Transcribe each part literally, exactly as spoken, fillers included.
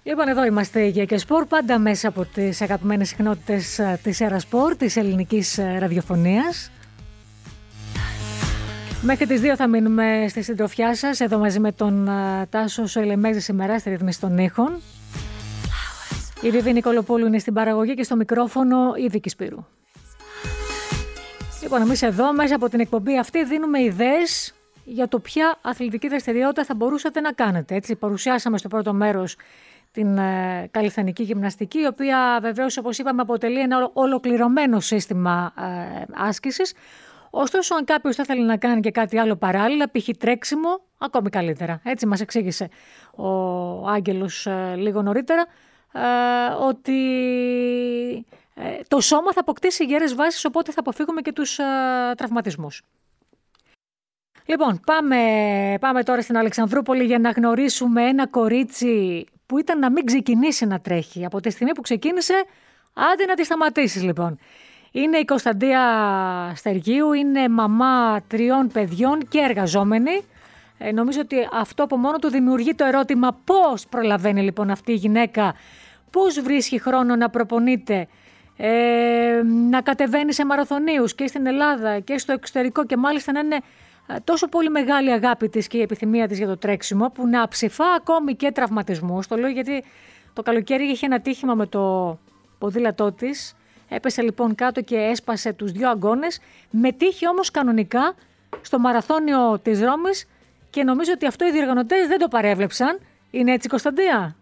Λοιπόν, εδώ είμαστε για και σπορ, πάντα μέσα από τις αγαπημένες συχνότητες της Έρα Σπορ, της ελληνικής ραδιοφωνίας. Μέχρι τις δύο θα μείνουμε στη συντροφιά σας, εδώ μαζί με τον uh, Τάσο Σοηλεμέζη σήμερα στη ρύθμιση των ήχων. Η Βιβί Νικολοπούλου είναι στην παραγωγή και στο μικρόφωνο η Βίκη Σπύρου. Λοιπόν, εμείς εδώ μέσα από την εκπομπή αυτή δίνουμε ιδέες για το ποια αθλητική δραστηριότητα θα μπορούσατε να κάνετε. Έτσι, παρουσιάσαμε στο πρώτο μέρος την ε, καλλιθανική γυμναστική, η οποία βεβαίως, όπως είπαμε, αποτελεί ένα ολοκληρωμένο σύστημα ε, άσκησης. Ωστόσο, αν κάποιος θα ήθελε να κάνει και κάτι άλλο παράλληλα, π.χ. τρέξιμο, ακόμη καλύτερα. Έτσι μας εξήγησε ο Άγγελος ε, λίγο νωρίτερα, ε, ότι ε, το σώμα θα αποκτήσει γέρες βάσεις, οπότε θα αποφύγουμε και τους ε, τραυματισμούς. Λοιπόν, πάμε, πάμε τώρα στην Αλεξανδρούπολη για να γνωρίσουμε ένα κορίτσι που ήταν να μην ξεκινήσει να τρέχει. Από τη στιγμή που ξεκίνησε, άντε να τη σταματήσεις λοιπόν. Είναι η Κωνσταντία Στεργίου, είναι μαμά τριών παιδιών και εργαζόμενη. Ε, νομίζω ότι αυτό από μόνο του δημιουργεί το ερώτημα πώς προλαβαίνει λοιπόν αυτή η γυναίκα, πώς βρίσκει χρόνο να προπονείται, ε, να κατεβαίνει σε μαραθωνίους και στην Ελλάδα και στο εξωτερικό και μάλιστα να είναι τόσο πολύ μεγάλη αγάπη της και η επιθυμία της για το τρέξιμο που να ψηφά ακόμη και τραυματισμούς. Το λέω γιατί το καλοκαίρι είχε ένα τύχημα με το ποδήλατό της. Έπεσε λοιπόν κάτω και έσπασε τους δύο αγκώνες. Μετήχε όμως κανονικά στο μαραθώνιο της Ρώμης και νομίζω ότι αυτό οι διοργανωτές δεν το παρέβλεψαν. Είναι έτσι, Κωνσταντία?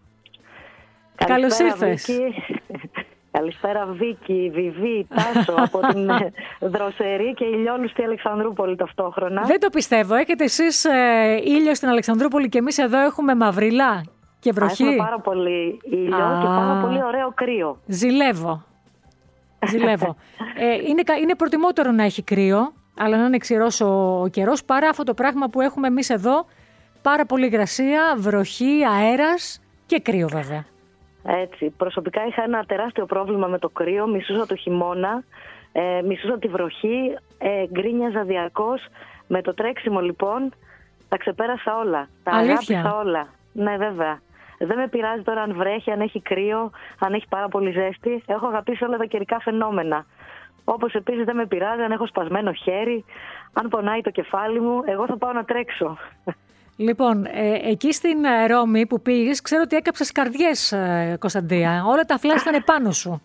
Καλώς ήρθες. Καλησπέρα Βίκη, Βιβί, Τάσο από την Δροσερή και ηλιόλουστη Αλεξανδρούπολη ταυτόχρονα. Δεν το πιστεύω. Έχετε εσείς ε, ήλιο στην Αλεξανδρούπολη και εμείς εδώ έχουμε μαυρίλα και βροχή. Έχουμε πάρα πολύ ήλιο Α, και πάρα πολύ ωραίο κρύο. Ζηλεύω. Ζηλεύω. ε, είναι, είναι προτιμότερο να έχει κρύο, αλλά να είναι ξηρός ο, ο καιρός, παρά αυτό το πράγμα που έχουμε εμείς εδώ. Πάρα πολύ υγρασία, βροχή, αέρας και κρύο βέβαια. Έτσι, προσωπικά είχα ένα τεράστιο πρόβλημα με το κρύο, μισούσα το χειμώνα, ε, μισούσα τη βροχή, ε, γκρίνιαζα διαρκώς. Με το τρέξιμο λοιπόν τα ξεπέρασα όλα, τα Αλήθεια? αγάπησα όλα. Ναι, βέβαια. Δεν με πειράζει τώρα αν βρέχει, αν έχει κρύο, αν έχει πάρα πολύ ζέστη. Έχω αγαπήσει όλα τα καιρικά φαινόμενα. Όπως επίσης δεν με πειράζει αν έχω σπασμένο χέρι, αν πονάει το κεφάλι μου, εγώ θα πάω να τρέξω. Λοιπόν, ε, εκεί στην Ρώμη που πήγες, ξέρω ότι έκαψες καρδιές, ε, Κωνσταντία. Όλα τα φλάς ήταν πάνω σου.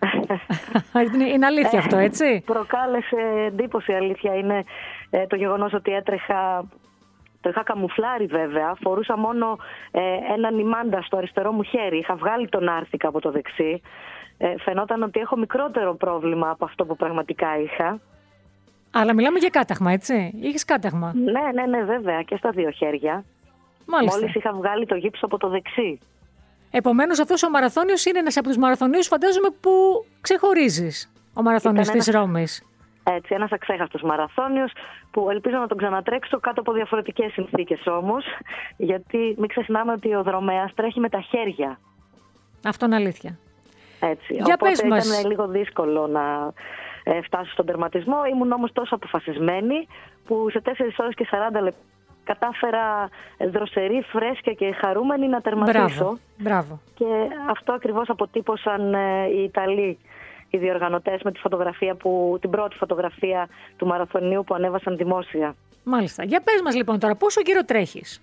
Είναι αλήθεια αυτό, έτσι? Προκάλεσε εντύπωση, αλήθεια. Είναι ε, το γεγονός ότι έτρεχα, το είχα καμουφλάρει βέβαια. Φορούσα μόνο ε, έναν ημάντα στο αριστερό μου χέρι. Είχα βγάλει τον άρθικα από το δεξί. Ε, φαινόταν ότι έχω μικρότερο πρόβλημα από αυτό που πραγματικά είχα. Αλλά μιλάμε για κάταγμα, έτσι? Είχες κάταγμα? Ναι, ναι, ναι, βέβαια. Και στα δύο χέρια. Μάλιστα. Μόλις είχα βγάλει το γύψο από το δεξί. Επομένως, αυτός ο μαραθώνιος είναι ένας από τους μαραθωνίους, φαντάζομαι, που ξεχωρίζεις. Ο μαραθώνιος της ένας... Ρώμης. Έτσι, ένας αξέχαστος μαραθώνιος που ελπίζω να τον ξανατρέξω κάτω από διαφορετικές συνθήκες όμως. Γιατί μην ξεχνάμε ότι ο δρομέας τρέχει με τα χέρια. Αυτό είναι αλήθεια. Έτσι. Για οπότε πες ήταν μας. λίγο δύσκολο να ε, φτάσω στον τερματισμό. Ήμουν όμως τόσο αποφασισμένη που σε τέσσερις ώρες και σαράντα λεπτά κατάφερα δροσερή, φρέσκια και χαρούμενη να τερματίσω. Μπράβο, μπράβο. Και αυτό ακριβώς αποτύπωσαν ε, οι Ιταλοί, οι διοργανωτές, με τη φωτογραφία που, την πρώτη φωτογραφία του μαραθωνίου που ανέβασαν δημόσια. Μάλιστα. Για πες μας λοιπόν τώρα, πόσο καιρό τρέχεις?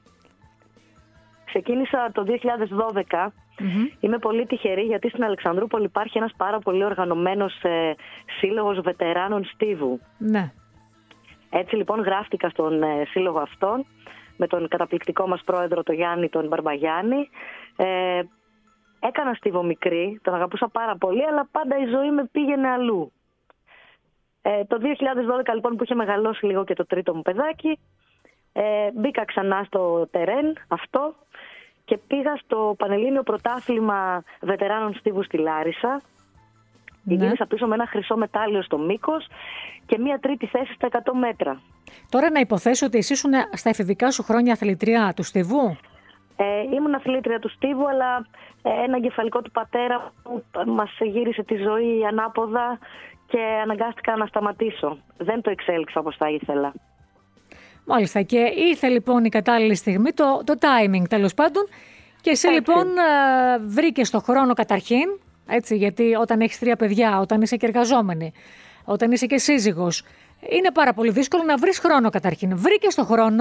Ξεκίνησα το δύο χιλιάδες δώδεκα. Mm-hmm. Είμαι πολύ τυχερή γιατί στην Αλεξανδρούπολη υπάρχει ένας πάρα πολύ οργανωμένος ε, σύλλογος βετεράνων στίβου. Ναι. Έτσι λοιπόν γράφτηκα στον ε, σύλλογο αυτόν με τον καταπληκτικό μας πρόεδρο τον Γιάννη τον Μπαρμπαγιάννη. Ε, έκανα στίβο μικρή, τον αγαπούσα πάρα πολύ, αλλά πάντα η ζωή με πήγαινε αλλού. Ε, το δύο χιλιάδες δώδεκα λοιπόν που είχε μεγαλώσει λίγο και το τρίτο μου παιδάκι, ε, μπήκα ξανά στο τερέν αυτό και πήγα στο Πανελλήνιο Πρωτάθλημα Βετεράνων Στίβου στη Λάρισα. Ναι. Γύρισα πίσω με ένα χρυσό μετάλλιο στο μήκος και μία τρίτη θέση στα εκατό μέτρα. Τώρα να υποθέσω ότι εσύ ήσουν στα εφηβικά σου χρόνια αθλητρία του στίβου. Ε, ήμουν αθλήτρια του στίβου, αλλά ε, ένα εγκεφαλικό του πατέρα που μας γύρισε τη ζωή ανάποδα και αναγκάστηκα να σταματήσω. Δεν το εξέλιξα όπως θα ήθελα. Μάλιστα, και ήρθε λοιπόν η κατάλληλη στιγμή, το, το timing τέλος πάντων, Και εσύ έτσι. λοιπόν βρήκες το χρόνο καταρχήν, έτσι, γιατί όταν έχεις τρία παιδιά, όταν είσαι και εργαζόμενη, όταν είσαι και σύζυγος, είναι πάρα πολύ δύσκολο να βρεις χρόνο καταρχήν. Βρήκες το χρόνο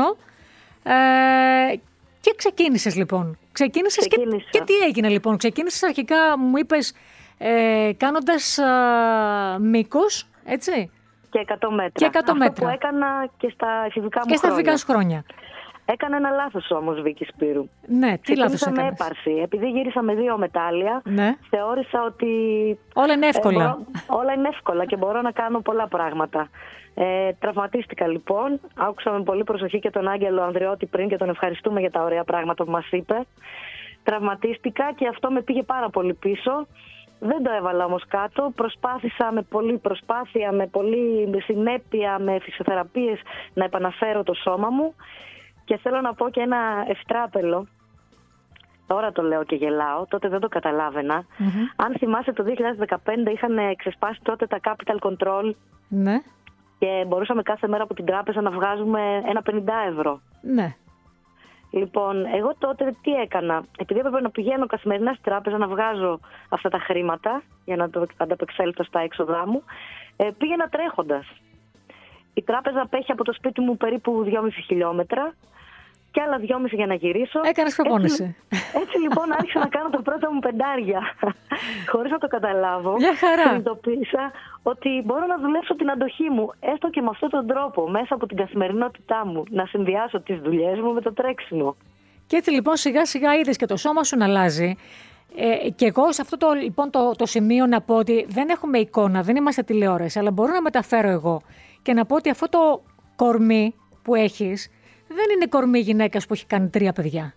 ε, και ξεκίνησες λοιπόν. Ξεκίνησες και, και τι έγινε λοιπόν. Ξεκίνησες αρχικά, μου είπες, ε, κάνοντας ε, μήκος, έτσι. Και εκατό μέτρα. Και εκατό Αυτό μέτρα. που έκανα και στα εφηβικά μου και στα χρόνια. εφηβικά χρόνια. Έκανα ένα λάθος όμως, Βίκη Σπύρου. Ναι, τι λάθος έκανες? με έπαρση. Επειδή γύρισα με δύο μετάλλια, ναι. θεώρησα ότι... Όλα είναι εύκολα. Ε, μπορώ, όλα είναι εύκολα και μπορώ να κάνω πολλά πράγματα. Ε, τραυματίστηκα λοιπόν. Άκουσα με πολύ προσοχή και τον Άγγελο Ανδριώτη πριν και τον ευχαριστούμε για τα ωραία πράγματα που μας είπε. Τραυματίστηκα και αυτό με πήγε πάρα πολύ πίσω. Δεν το έβαλα όμως κάτω. Προσπάθησα με πολλή προσπάθεια, με πολλή συνέπεια, με φυσιοθεραπείες να επαναφέρω το σώμα μου. Και θέλω να πω και ένα ευτράπελο. Τώρα το λέω και γελάω, τότε δεν το καταλάβαινα. Mm-hmm. Αν θυμάσαι, το δύο χιλιάδες δεκαπέντε είχαν ξεσπάσει τότε τα capital control. Ναι. Και μπορούσαμε κάθε μέρα από την τράπεζα να βγάζουμε ένα πενήντα ευρώ. Ναι. Λοιπόν, εγώ τότε τι έκανα? Επειδή έπρεπε να πηγαίνω καθημερινά στην τράπεζα να βγάζω αυτά τα χρήματα για να το ανταπεξέλθω στα έξοδά μου, ε, πήγαινα τρέχοντας. Η τράπεζα απέχει από το σπίτι μου περίπου δυόμισι χιλιόμετρα και άλλα δυόμισι για να γυρίσω. Έκανες προπόνηση. Έτσι, έτσι λοιπόν άρχισα να κάνω τα πρώτα μου πεντάρια. Χωρίς να το καταλάβω. Μια χαρά. Συνειδητοποίησα ότι μπορώ να δουλέψω την αντοχή μου, έστω και με αυτόν τον τρόπο, μέσα από την καθημερινότητά μου, να συνδυάσω τις δουλειές μου με το τρέξιμο. Και έτσι λοιπόν σιγά σιγά είδες και το σώμα σου να αλλάζει. Ε, και εγώ σε αυτό το, λοιπόν, το, το σημείο να πω ότι δεν έχουμε εικόνα, δεν είμαστε τηλεόραση, αλλά μπορώ να μεταφέρω εγώ και να πω ότι αυτό το κορμί που έχεις δεν είναι κορμί γυναίκας που έχει κάνει τρία παιδιά.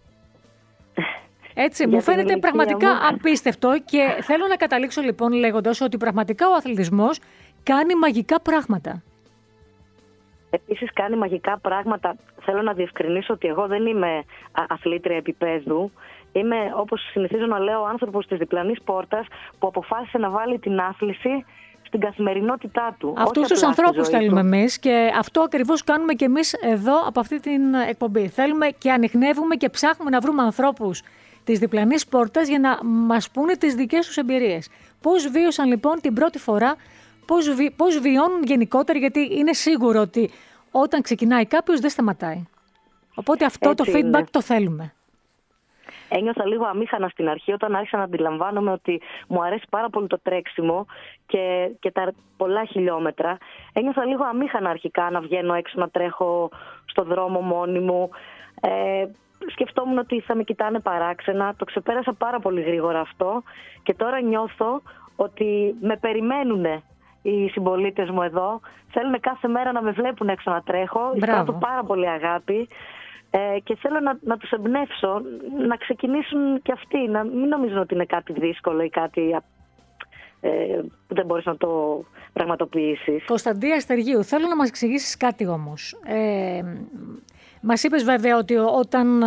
Έτσι, μου φαίνεται πραγματικά μου. απίστευτο και θέλω να καταλήξω λοιπόν λέγοντας ότι πραγματικά ο αθλητισμός κάνει μαγικά πράγματα. Επίσης κάνει μαγικά πράγματα. Θέλω να διευκρινίσω ότι εγώ δεν είμαι αθλήτρια επίπεδου. Είμαι, όπως συνηθίζω να λέω, άνθρωπος της διπλανής πόρτας που αποφάσισε να βάλει την άθληση στην καθημερινότητά του. Αυτούς τους ανθρώπους θέλουμε εμείς και αυτό ακριβώς κάνουμε και εμείς εδώ από αυτή την εκπομπή. Θέλουμε και ανιχνεύουμε και ψάχνουμε να βρούμε ανθρώπους της διπλανής πόρτας για να μας πούνε τις δικές τους εμπειρίες. Πώς βίωσαν λοιπόν την πρώτη φορά, πώς, βι... πώς βιώνουν γενικότερα, γιατί είναι σίγουρο ότι όταν ξεκινάει κάποιος δεν σταματάει. Οπότε αυτό Έτσι το feedback είναι. Το θέλουμε. Ένιωθα λίγο αμήχανα στην αρχή όταν άρχισα να αντιλαμβάνομαι ότι μου αρέσει πάρα πολύ το τρέξιμο και, και τα πολλά χιλιόμετρα. Ένιωθα λίγο αμήχανα αρχικά να βγαίνω έξω να τρέχω στο δρόμο μόνη μου. Ε, σκεφτόμουν ότι θα με κοιτάνε παράξενα. Το ξεπέρασα πάρα πολύ γρήγορα αυτό και τώρα νιώθω ότι με περιμένουν οι συμπολίτες μου εδώ. Θέλουν κάθε μέρα να με βλέπουν έξω να τρέχω. Εισπράττω πάρα πολύ αγάπη. Ε, και θέλω να, να τους εμπνεύσω να ξεκινήσουν και αυτοί, να μην νομίζουν ότι είναι κάτι δύσκολο ή κάτι ε, που δεν μπορείς να το πραγματοποιήσεις. Κωνσταντία Αστεργίου, θέλω να μας εξηγήσεις κάτι όμως. Ε, μας είπες βέβαια ότι όταν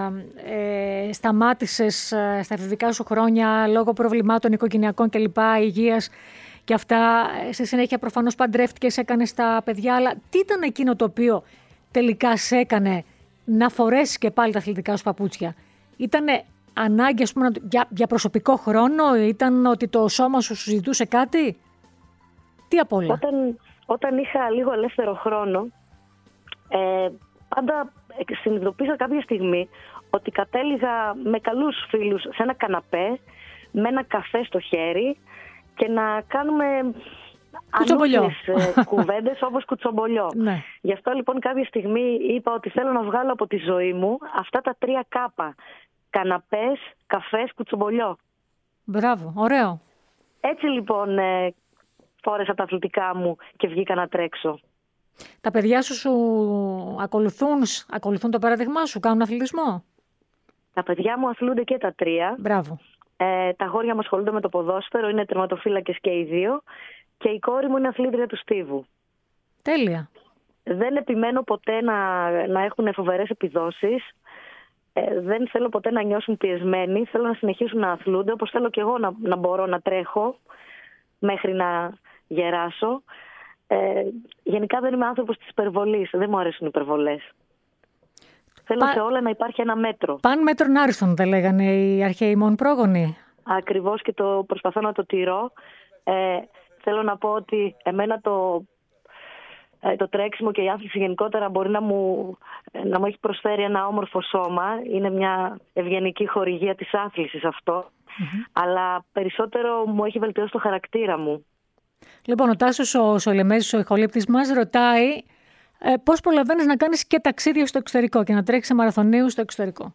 ε, σταμάτησες ε, στα εφηβικά σου χρόνια λόγω προβλημάτων οικογενειακών κλπ, υγείας και αυτά, σε συνέχεια προφανώς παντρεύτηκες, έκανες τα παιδιά, αλλά τι ήταν εκείνο το οποίο τελικά σε έκανε να φορέσεις και πάλι τα αθλητικά σου παπούτσια? Ήτανε ανάγκη, ας πούμε, για, για προσωπικό χρόνο? Ήταν ότι το σώμα σου σου ζητούσε κάτι? Τι απ' όλα? Όταν, όταν είχα λίγο ελεύθερο χρόνο, ε, πάντα συνειδητοποίησα κάποια στιγμή ότι κατέληγα με καλούς φίλους σε ένα καναπέ, με ένα καφέ στο χέρι και να κάνουμε ανούσιες κουβέντες όπως κουτσομπολιό. Ναι. Γι' αυτό λοιπόν κάποια στιγμή είπα ότι θέλω να βγάλω από τη ζωή μου αυτά τα τρία κάπα. Καναπές, καφές, κουτσομπολιό. Μπράβο, ωραίο. Έτσι λοιπόν ε, φόρεσα τα αθλητικά μου και βγήκα να τρέξω. Τα παιδιά σου, σου ακολουθούν, ακολουθούν το παράδειγμά σου, κάνουν αθλητισμό? Τα παιδιά μου αθλούνται και τα τρία. Μπράβο. Ε, τα αγόρια μου ασχολούνται με το ποδόσφαιρο, είναι τερματοφύλακες και οι δύο. Και η κόρη μου είναι αθλήτρια του στίβου. Τέλεια. Δεν επιμένω ποτέ να, να έχουν φοβερές επιδόσεις. Ε, δεν θέλω ποτέ να νιώσουν πιεσμένοι. Θέλω να συνεχίσουν να αθλούνται, όπως θέλω και εγώ να, να μπορώ να τρέχω μέχρι να γεράσω. Ε, γενικά δεν είμαι άνθρωπος της υπερβολής. Δεν μου αρέσουν οι υπερβολές. Θέλω Πα... σε όλα να υπάρχει ένα μέτρο. Παν μέτρον άριστον, δεν λέγανε οι αρχαίοι μόν πρόγονοι. Ακριβώς, και το προσπαθώ να το τηρώ. Ε, θέλω να πω ότι εμένα το, ε, το τρέξιμο και η άθληση γενικότερα μπορεί να μου, να μου έχει προσφέρει ένα όμορφο σώμα. Είναι μια ευγενική χορηγία της άθλησης αυτό. Mm-hmm. Αλλά περισσότερο μου έχει βελτιώσει το χαρακτήρα μου. Λοιπόν, ο Τάσος ο Σολεμέζης, ο ηχολήπτης μας, ρωτάει ε, πώς προλαβαίνεις να κάνεις και ταξίδια στο εξωτερικό και να τρέξεις σε μαραθωνίους στο εξωτερικό.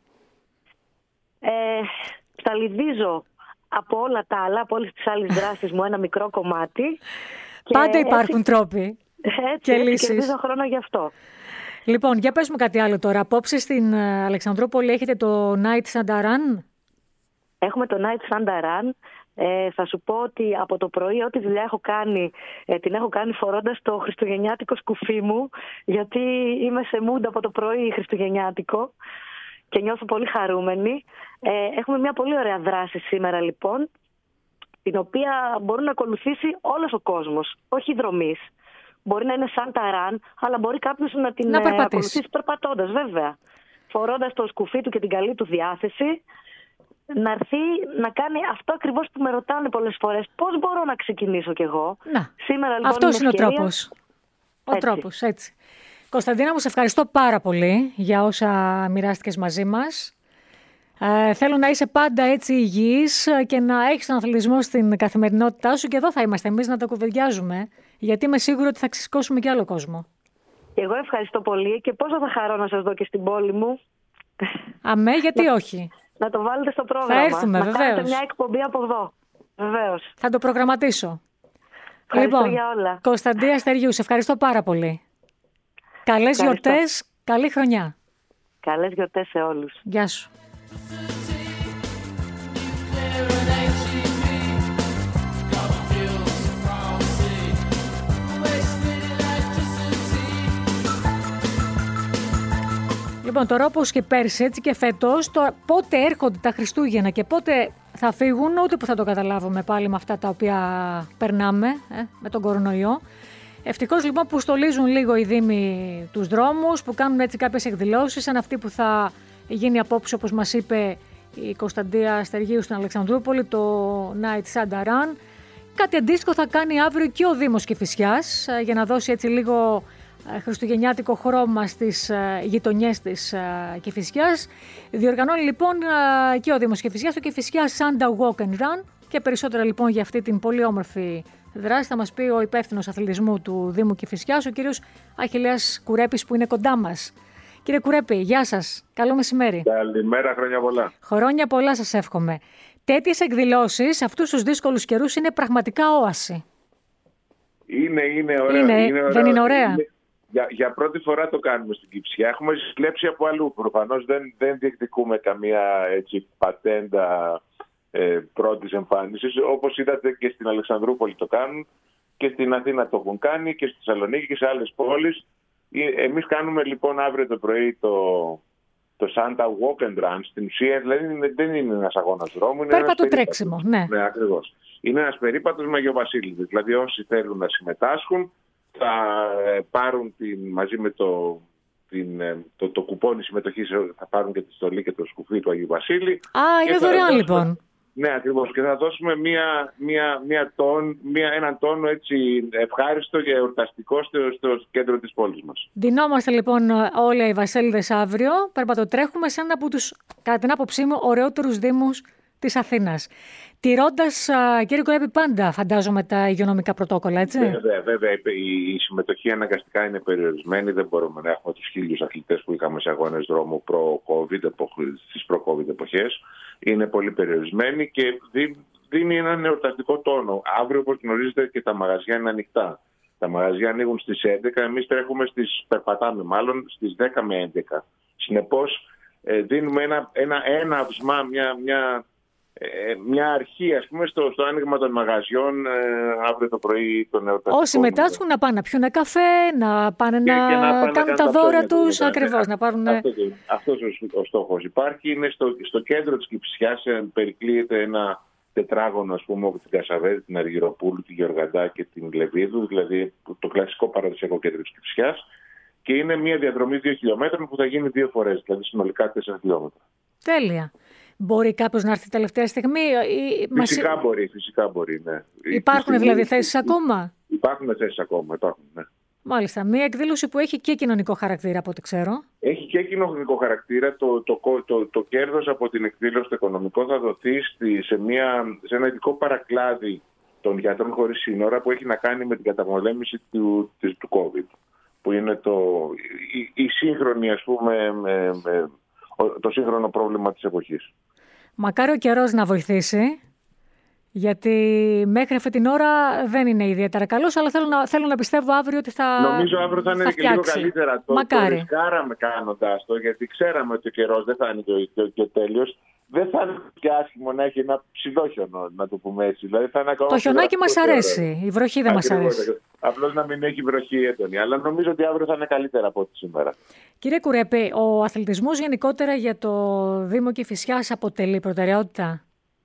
Ε, Σταλιδίζω από όλα τα άλλα, από όλες τις άλλες δράσεις μου ένα μικρό κομμάτι. Πάντα υπάρχουν έτσι, τρόποι έτσι, και έτσι, λύσεις. Κερδίζω χρόνο γι' αυτό. Λοιπόν, για πες μου κάτι άλλο τώρα. Απόψε στην Αλεξανδρούπολη έχετε το Night Sandaran. Έχουμε το Night Sandaran. Ε, θα σου πω ότι από το πρωί ό,τι δουλειά έχω κάνει, ε, την έχω κάνει φορώντας το χριστουγεννιάτικο σκουφί μου, γιατί είμαι σε mood από το πρωί χριστουγεννιάτικο και νιώθω πολύ χαρούμενη. Ε, έχουμε μια πολύ ωραία δράση σήμερα λοιπόν, την οποία μπορεί να ακολουθήσει όλος ο κόσμος, όχι δρομής. Μπορεί να είναι σαν ταράν, αλλά μπορεί κάποιος να την να ακολουθήσει περπατώντας, βέβαια. Φορώντας το σκουφί του και την καλή του διάθεση, να έρθει να κάνει αυτό ακριβώς που με ρωτάνε πολλές φορές. Πώς μπορώ να ξεκινήσω κι εγώ. Να, σήμερα λοιπόν αυτός είναι, είναι ο τρόπος. Ο έτσι. τρόπος, έτσι. Κωνσταντίνα μου, σε ευχαριστώ πάρα πολύ για όσα μοιράστηκες μαζί μας. Ε, θέλω να είσαι πάντα έτσι υγιής και να έχεις τον αθλητισμό στην καθημερινότητά σου, και εδώ θα είμαστε εμείς να τα κουβεντιάζουμε, γιατί είμαι σίγουρη ότι θα ξεσηκώσουμε κι άλλο κόσμο. Εγώ ευχαριστώ πολύ και πόσο θα χαρώ να σας δω και στην πόλη μου. Αμέ, γιατί όχι. Να το βάλετε στο πρόγραμμα. Θα έρθουμε, να βεβαίως. κάνετε μια εκπομπή από εδώ. Βεβαίως. Θα το προγραμματίσω. Ευχαριστώ λοιπόν, για όλα. Κωνσταντίνα Αστεριού, σε ευχαριστώ πάρα πολύ. Καλές γιορτές, καλή χρονιά. Καλές γιορτές σε όλους. Γεια σου. Λοιπόν, τώρα όπως και πέρσι έτσι και φέτος, το πότε έρχονται τα Χριστούγεννα και πότε θα φύγουν, ούτε που θα το καταλάβουμε πάλι με αυτά τα οποία περνάμε ε, με τον κορονοϊό. Ευτυχώς λοιπόν που στολίζουν λίγο οι δήμοι τους δρόμους, που κάνουν έτσι κάποιες εκδηλώσεις, σαν αυτή που θα γίνει απόψε, όπως μας είπε η Κωνσταντίνα Στεργίου στην Αλεξανδρούπολη, το Night Sandaran. Κάτι αντίστοιχο θα κάνει αύριο και ο Δήμος Κηφισιάς, για να δώσει έτσι λίγο χριστουγεννιάτικο χρώμα στις γειτονιές της Κηφισιάς. Διοργανώνει λοιπόν και ο Δήμος Κηφισιάς το Κηφισιάς Santa Walk and Run, και περισσότερα λοιπόν για αυτή την πολύ όμορφη δράση θα μας πει ο υπεύθυνος αθλητισμού του Δήμου Κηφισιάς, ο κύριος Αχιλλέας Κουρέπης, που είναι κοντά μας. Κύριε Κουρέπη, γεια σας. Καλό μεσημέρι. Καλημέρα, χρόνια πολλά. Χρόνια πολλά σας εύχομαι. Τέτοιες εκδηλώσεις αυτούς τους δύσκολους καιρούς είναι πραγματικά όαση. Είναι, είναι ωραία. Είναι, είναι ωραία. Δεν είναι ωραία. Είναι, για, για πρώτη φορά το κάνουμε στην Κηφισιά. Έχουμε συλλέψει από αλλού. Προφανώς δεν, δεν διεκδικούμε καμία έτσι, πατέντα ε, πρώτης εμφάνισης. Όπως είδατε και στην Αλεξανδρούπολη το κάνουν, και στην Αθήνα το έχουν κάνει, και στη Θεσσαλονίκη και σε άλλες πόλεις. Εμείς κάνουμε λοιπόν αύριο το πρωί το, το Santa Walk and Run. Στην ουσία δηλαδή δεν είναι ένας αγώνας δρόμου. Πέρπατο τρέξιμο, ναι. Ναι, ακριβώς. Είναι ένας περίπατος με Αγιοβασίλειδες. Δηλαδή όσοι θέλουν να συμμετάσχουν θα πάρουν την, μαζί με το, την, το, το κουπόνι συμμετοχής, θα πάρουν και τη στολή και το σκουφί του Αγίου Βασίλη. Α, είναι δωρεάν λοιπόν. Ναι, ακριβώς. Και θα δώσουμε μία, μία, μία τόν, μία, έναν τόνο έτσι ευχάριστο και εορταστικό στο, στο κέντρο της πόλης μας. Ντυνόμαστε λοιπόν όλοι οι Βασίλειδες αύριο. Περπατοτρέχουμε σε ένα από τους, κατά την άποψή μου, ωραιότερους δήμους της Αθήνας. Τηρώντας, κύριε Κουρέπη, πάντα φαντάζομαι τα υγειονομικά πρωτόκολλα, έτσι. Βέβαια, βέβαια. Η, η συμμετοχή αναγκαστικά είναι περιορισμένη. Δεν μπορούμε να έχουμε τους χίλιους αθλητές που είχαμε σε αγώνες δρόμου προ-COVID, στις προ-COVID εποχές. Είναι πολύ περιορισμένη και δίνει έναν εορταστικό τόνο. Αύριο, όπως γνωρίζετε, και τα μαγαζιά είναι ανοιχτά. Τα μαγαζιά ανοίγουν στις έντεκα, εμείς τρέχουμε στις, περπατάμε μάλλον στις δέκα με έντεκα. Συνεπώς, ε, δίνουμε ένα, ένα έναυσμα, μια, μια, ε, μια αρχή, ας πούμε, στο, στο άνοιγμα των μαγαζιών ε, αύριο το πρωί των εορταστικών. Όσοι μετάσχουν να πάνε να πιούν καφέ, να πάνε και, να, και να πάνε κάνουν τα δώρα τους, ακριβώς, να πάρουν... Αυτό, αυτός ο, ο στόχος υπάρχει. Είναι στο, στο κέντρο της Κηφισιάς, περικλείεται ένα τετράγωνο, ας πούμε, από την Κασαβέδη, την Αργυροπούλου, τη Γεωργαντά και την Λεβίδου, δηλαδή το κλασικό παραδοσιακό κέντρο της Κηφισιάς. και είναι μια διαδρομή δύο χιλιόμετρων που θα γίνει δύο φορές, δηλαδή συνολικά τέσσερα χιλιόμετρα. Τέλεια. Μπορεί κάποιος να έρθει τελευταία στιγμή? Φυσικά μας... μπορεί, φυσικά μπορεί, ναι. Υπάρχουν στιγμή... δηλαδή θέσεις ακόμα? Υπάρχουν θέσεις ακόμα, υπάρχουν, ναι. Μάλιστα. Μια εκδήλωση που έχει και κοινωνικό χαρακτήρα, από ό,τι ξέρω. Έχει και κοινωνικό χαρακτήρα. Το, το, το, το, το κέρδος από την εκδήλωση το οικονομικό θα δοθεί στη, σε, μια, σε ένα ειδικό παρακλάδι των γιατρών χωρίς σύνορα που έχει να κάνει με την καταπολέμηση του, του, του COVID. Που είναι το, η, η σύγχρονη, ας πούμε, με, με, το σύγχρονο πρόβλημα της εποχής. Μακάρι ο καιρός να βοηθήσει. Γιατί μέχρι αυτή την ώρα δεν είναι ιδιαίτερα καλός, αλλά θέλω να, θέλω να πιστεύω αύριο ότι θα Νομίζω αύριο θα είναι θα και λίγο καλύτερα. Το, Μακάρι. Το ρισκάραμε κάνοντας το, γιατί ξέραμε ότι ο καιρός δεν θα είναι και, και, και τέλειος. Δεν θα είναι και άσχημο να έχει ένα ψηλόχιονο, να το πούμε έτσι. Δηλαδή θα είναι ακόμα το χιονάκι μας αρέσει, η βροχή δεν μας αρέσει. Απλώς να μην έχει βροχή έντονη. Αλλά νομίζω ότι αύριο θα είναι καλύτερα από ό,τι σήμερα. Κύριε Κουρέπη, ο αθλητισμός γενικότερα για το Δήμο Κηφισιάς αποτελεί προτεραιότητα?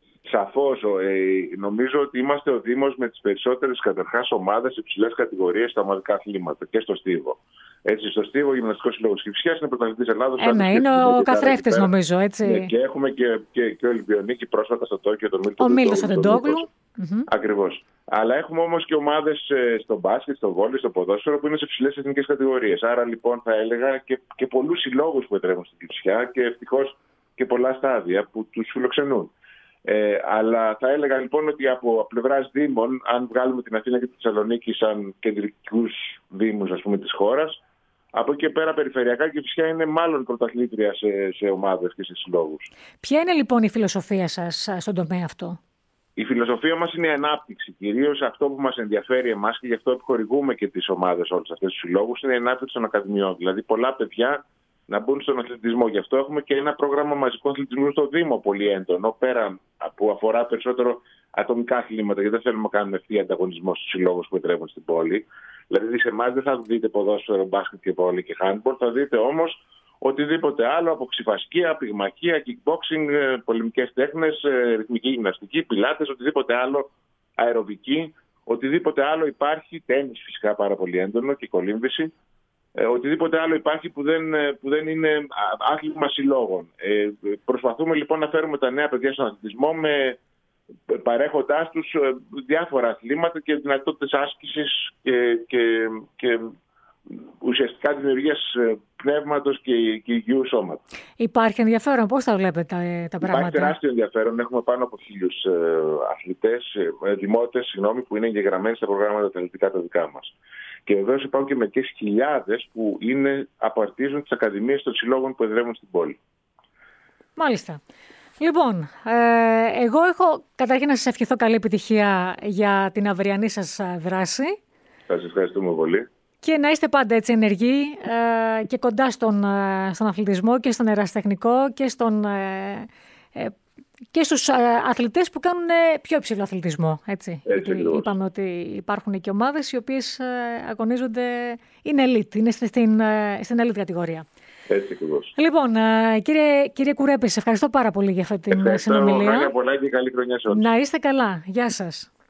Σαφώς. Ε, νομίζω ότι είμαστε ο Δήμος με τις περισσότερες καταρχάς ομάδες σε υψηλές κατηγορίες στα ομαδικά αθλήματα και στο στίβο. Έτσι, στο στίβο, ο Γυμναστικός Σύλλογος Κηφισιάς είναι πρωταθλητής Ελλάδος. Ένα είναι ο καθρέφτης, νομίζω, έτσι. Ναι, και έχουμε και, και, και Ολυμπιονίκη πρόσφατα στο Τόκιο, τον Μίλτο. Ο Μίλτος Αντεντόγλου. Ακριβώς. Αλλά έχουμε όμως και ομάδες στο μπάσκετ, στο βόλεϊ, στο ποδόσφαιρο που είναι σε υψηλές εθνικές κατηγορίες. Άρα λοιπόν θα έλεγα και, και πολλούς συλλόγους που εδρεύουν στην Κηφισιά και ευτυχώς και πολλά στάδια που τους φιλοξενούν. Ε, αλλά θα έλεγα λοιπόν ότι από πλευράς Δήμων, αν βγάλουμε την Αθήνα και τη Θεσσαλονίκη σαν κεντρικούς δήμους, ας πούμε, της χώρας, από εκεί και πέρα περιφερειακά και φυσικά είναι μάλλον πρωταθλήτρια σε, σε ομάδες και σε συλλόγους. Ποια είναι λοιπόν η φιλοσοφία σας στον τομέα αυτό? Η φιλοσοφία μας είναι η ανάπτυξη. Κυρίως αυτό που μας ενδιαφέρει εμάς και γι' αυτό επιχορηγούμε και τις ομάδες όλες αυτές τους συλλόγους είναι η ανάπτυξη των ακαδημιών. Δηλαδή πολλά παιδιά να μπουν στον αθλητισμό. Γι' αυτό έχουμε και ένα πρόγραμμα μαζικού αθλητισμού στο Δήμο πολύ έντονο, πέρα που αφορά περισσότερο ατομικά αθλήματα, γιατί δεν θέλουμε να κάνουμε ευθύ ανταγωνισμό στους συλλόγους που εδρεύουν στην πόλη. Δηλαδή σε εμάς δεν θα δείτε ποδόσφαιρο, μπάσκετ και βόλεϊ και handball, θα δείτε όμως οτιδήποτε άλλο από ξυφασκία, πυγμαχία, kickboxing, πολεμικές τέχνες, ρυθμική γυμναστική, πιλάτες, οτιδήποτε άλλο, αεροβική, οτιδήποτε άλλο υπάρχει, τένις φυσικά πάρα πολύ έντονο και κολύμβηση. Ε, οτιδήποτε άλλο υπάρχει που δεν, που δεν είναι άθλημα συλλόγων. Ε, προσπαθούμε λοιπόν να φέρουμε τα νέα παιδιά στον αθλητισμό με, παρέχοντάς τους διάφορα αθλήματα και δυνατότητες άσκησης και, και, και ουσιαστικά δημιουργίας πνεύματος και, και υγιού σώματος. Υπάρχει ενδιαφέρον, πώς τα βλέπετε τα, τα πράγματα? Υπάρχει τεράστιο ενδιαφέρον. Έχουμε πάνω από χίλιους ε, αθλητές, ε, δημότες, συγγνώμη, που είναι εγγεγραμμένοι στα προγράμματα τα αθλητικά τα δικά μας. Και βεβαίως υπάρχουν και μερικές χιλιάδες που είναι, απαρτίζουν τις ακαδημίες των συλλόγων που εδρεύουν στην πόλη. Μάλιστα. Λοιπόν, ε, εγώ έχω καταρχήν να σας ευχηθώ καλή επιτυχία για την αυριανή σας δράση. Σας ευχαριστούμε πολύ. Και να είστε πάντα έτσι ενεργοί ε, και κοντά στον, στον αθλητισμό και στον ερασιτεχνικό και, στον, ε, ε, και στους ε, αθλητές που κάνουν πιο υψηλό αθλητισμό. Έτσι. Έτσι Γιατί είπαμε ότι υπάρχουν και ομάδες οι οποίες ε, αγωνίζονται, είναι elite, είναι στην, στην elite κατηγορία. Έτσι ακριβώς. Λοιπόν, ε, κύριε, κύριε Κουρέπη, σε ευχαριστώ πάρα πολύ για αυτή την ευχαριστώ, συνομιλία. Ευχαριστώ πολλά και καλή χρονιά σε όλους. Να είστε καλά. Γεια σας.